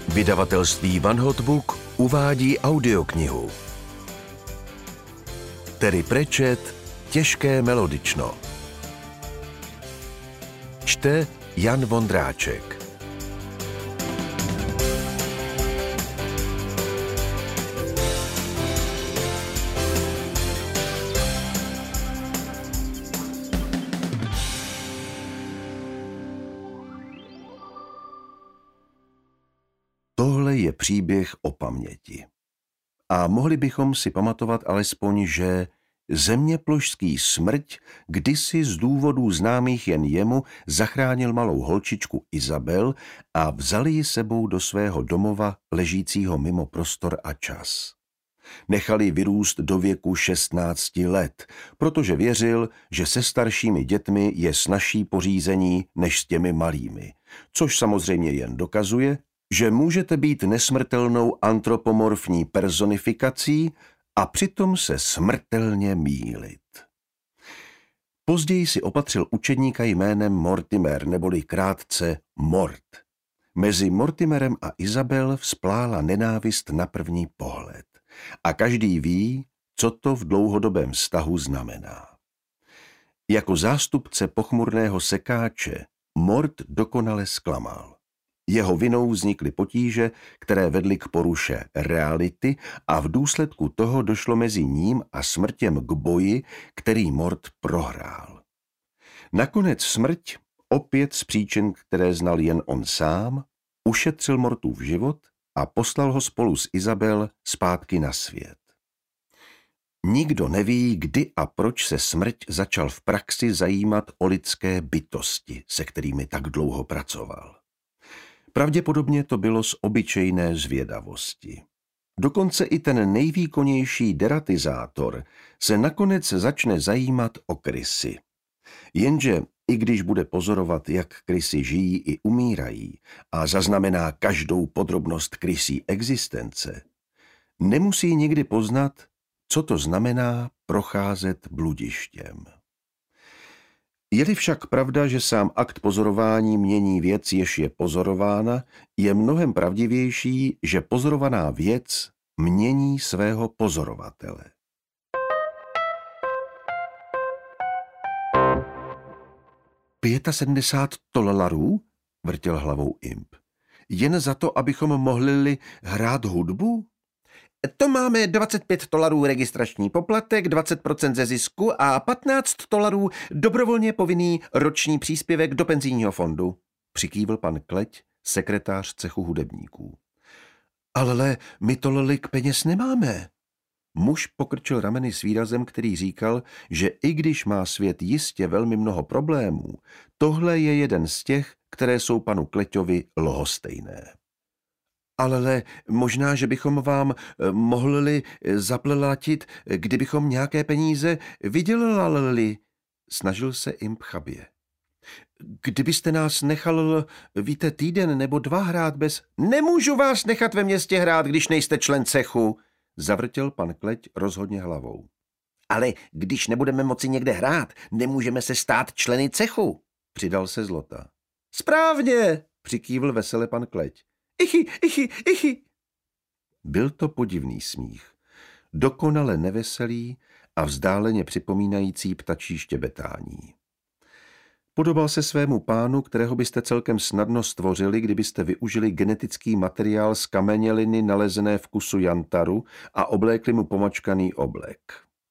Vydavatelství One Hot Book uvádí audioknihu Terry Pratchett Těžké melodično. Čte Jan Vondráček. Tohle je příběh o paměti. A mohli bychom si pamatovat alespoň, že zeměplošský smrť kdysi z důvodů známých jen jemu zachránil malou holčičku Isabel a vzali ji sebou do svého domova ležícího mimo prostor a čas. Nechali vyrůst do věku 16 let, protože věřil, že se staršími dětmi je snazší pořízení než s těmi malými, což samozřejmě jen dokazuje, že můžete být nesmrtelnou antropomorfní personifikací a přitom se smrtelně mýlit. Později si opatřil učedníka jménem Mortimer, neboli krátce Mort. Mezi Mortimerem a Isabel vzplála nenávist na první pohled. A každý ví, co to v dlouhodobém vztahu znamená. Jako zástupce pochmurného sekáče Mort dokonale zklamal. Jeho vinou vznikly potíže, které vedly k poruše reality a v důsledku toho došlo mezi ním a smrtěm k boji, který Mort prohrál. Nakonec smrť, opět z příčin, které znal jen on sám, ušetřil Mortův život a poslal ho spolu s Isabel zpátky na svět. Nikdo neví, kdy a proč se smrť začal v praxi zajímat o lidské bytosti, se kterými tak dlouho pracoval. Pravděpodobně to bylo z obyčejné zvědavosti. Dokonce i ten nejvýkonnější deratizátor se nakonec začne zajímat o krysy. Jenže i když bude pozorovat, jak krysy žijí i umírají a zaznamená každou podrobnost krysí existence, nemusí nikdy poznat, co to znamená procházet bludištěm. Je-li však pravda, že sám akt pozorování mění věc, jež je pozorována, je mnohem pravdivější, že pozorovaná věc mění svého pozorovatele. $75? Vrtěl hlavou Imp. Jen za to, abychom mohli hrát hudbu? To máme $25 registrační poplatek, 20% ze zisku a $15 dobrovolně povinný roční příspěvek do penzijního fondu, přikývl pan Kleť, sekretář cechu hudebníků. Ale my tolik peněz nemáme. Muž pokrčil rameny s výrazem, který říkal, že i když má svět jistě velmi mnoho problémů, tohle je jeden z těch, které jsou panu Kleťovi lhostejné. Ale možná, že bychom vám mohli zaplatit, kdybychom nějaké peníze vydělali, snažil se Imp chabě. Kdybyste nás nechal, víte, týden nebo 2 hrát bez... Nemůžu vás nechat ve městě hrát, když nejste člen cechu, zavrtěl pan Kleť rozhodně hlavou. Ale když nebudeme moci někde hrát, nemůžeme se stát členy cechu, přidal se Zlota. Správně, přikývl vesele pan Kleť. Ichy. Byl to podivný smích, dokonale neveselý a vzdáleně připomínající ptačí štěbetání. Podobal se svému pánu, kterého byste celkem snadno stvořili, kdybyste využili genetický materiál z kameněliny nalezené v kusu jantaru a oblékli mu pomačkaný oblek.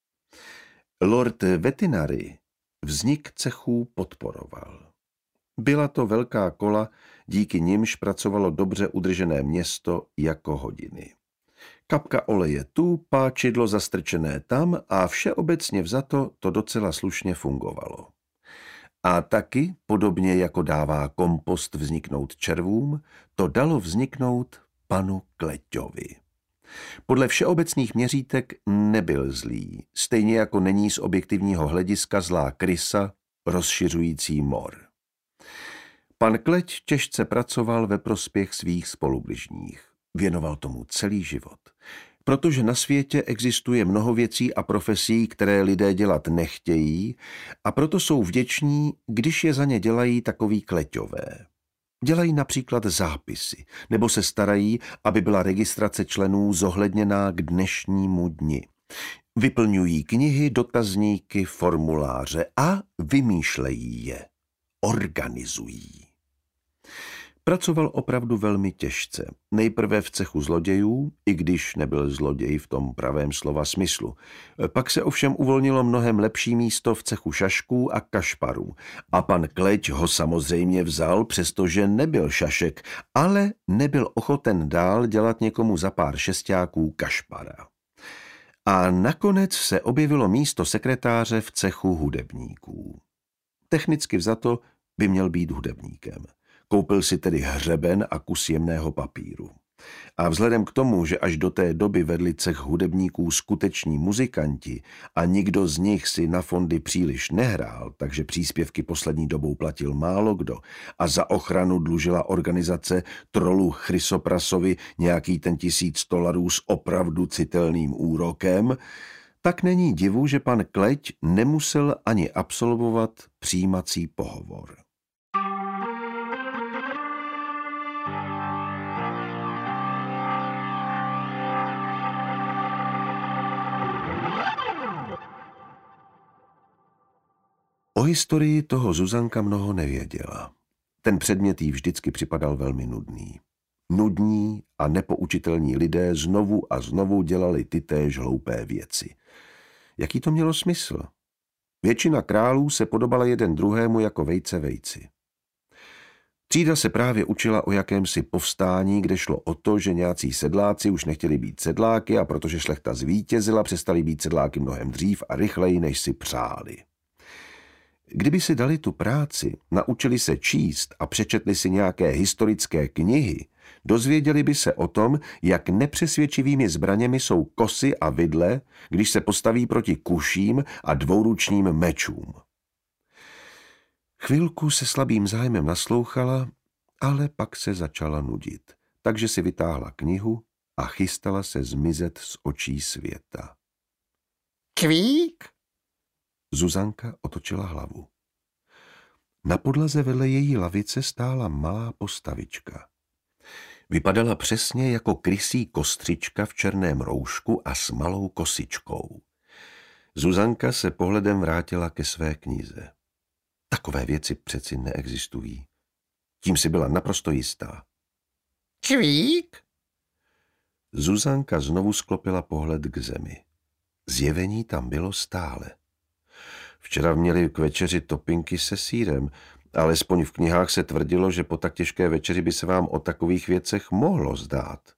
Lord Vetinary vznik cechů podporoval. Byla to velká kola, díky nimž pracovalo dobře udržené město jako hodiny. Kapka oleje tu, páčidlo zastrčené tam a všeobecně vzato to docela slušně fungovalo. A taky, podobně jako dává kompost vzniknout červům, to dalo vzniknout panu Kleťovi. Podle všeobecných měřítek nebyl zlý, stejně jako není z objektivního hlediska zlá krysa rozšiřující mor. Pan Kleť těžce pracoval ve prospěch svých spolubližních. Věnoval tomu celý život. Protože na světě existuje mnoho věcí a profesí, které lidé dělat nechtějí, a proto jsou vděční, když je za ně dělají takoví Kleťové. Dělají například zápisy, nebo se starají, aby byla registrace členů zohledněná k dnešnímu dni. Vyplňují knihy, dotazníky, formuláře a vymýšlejí je. Organizují. Pracoval opravdu velmi těžce. Nejprve v cechu zlodějů, i když nebyl zloděj v tom pravém slova smyslu. Pak se ovšem uvolnilo mnohem lepší místo v cechu šašků a kašparů. A pan Kleť ho samozřejmě vzal, přestože nebyl šašek, ale nebyl ochoten dál dělat někomu za pár šestáků kašpara. A nakonec se objevilo místo sekretáře v cechu hudebníků. Technicky vzato by měl být hudebníkem. Koupil si tedy hřeben a kus jemného papíru. A vzhledem k tomu, že až do té doby vedli cech hudebníků skuteční muzikanti a nikdo z nich si na fondy příliš nehrál, takže příspěvky poslední dobou platil málo kdo a za ochranu dlužila organizace trolu Chrysoprasovi nějaký ten $1000 s opravdu citelným úrokem, tak není divu, že pan Kleť nemusel ani absolvovat přijímací pohovor. O historii toho Zuzanka mnoho nevěděla. Ten předmět jí vždycky připadal velmi nudný. Nudní a nepoučitelní lidé znovu a znovu dělali tytéž hloupé věci. Jaký to mělo smysl? Většina králů se podobala jeden druhému jako vejce vejci. Třída se právě učila o jakémsi povstání, kde šlo o to, že nějací sedláci už nechtěli být sedláky a protože šlechta zvítězila, přestali být sedláky mnohem dřív a rychleji, než si přáli. Kdyby si dali tu práci, naučili se číst a přečetli si nějaké historické knihy, dozvěděli by se o tom, jak nepřesvědčivými zbraněmi jsou kosy a vidle, když se postaví proti kuším a dvouručním mečům. Chvilku se slabým zájmem naslouchala, ale pak se začala nudit, takže si vytáhla knihu a chystala se zmizet z očí světa. Kvík? Zuzanka otočila hlavu. Na podlaze vedle její lavice stála malá postavička. Vypadala přesně jako krysí kostřička v černém roušku a s malou kosičkou. Zuzanka se pohledem vrátila ke své knize. Takové věci přeci neexistují. Tím si byla naprosto jistá. Kvík? Zuzanka znovu sklopila pohled k zemi. Zjevení tam bylo stále. Včera měli k večeři topinky se sýrem, alespoň v knihách se tvrdilo, že po tak těžké večeři by se vám o takových věcech mohlo zdát.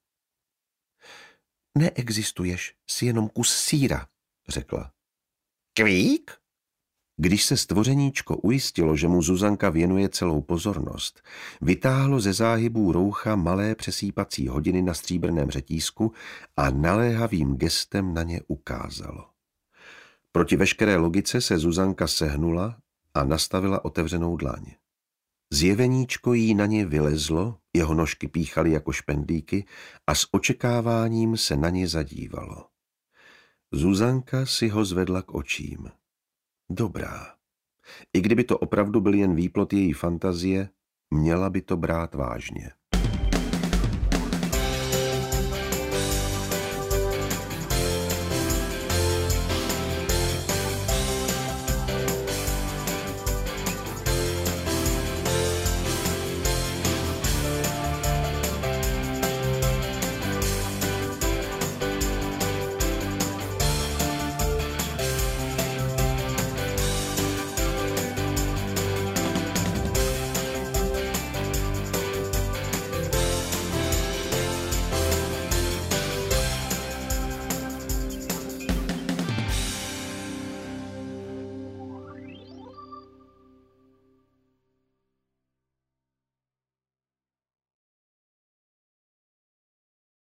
Neexistuješ, jsi jenom kus sýra, řekla. Kvík? Když se stvořeníčko ujistilo, že mu Zuzanka věnuje celou pozornost, vytáhlo ze záhybů roucha malé přesýpací hodiny na stříbrném řetízku a naléhavým gestem na ně ukázalo. Proti veškeré logice se Zuzanka sehnula a nastavila otevřenou dlaň. Zjeveníčko jí na ně vylezlo, jeho nožky píchaly jako špendlíky a s očekáváním se na ně zadívalo. Zuzanka si ho zvedla k očím. Dobrá. I kdyby to opravdu byl jen výplod její fantazie, měla by to brát vážně.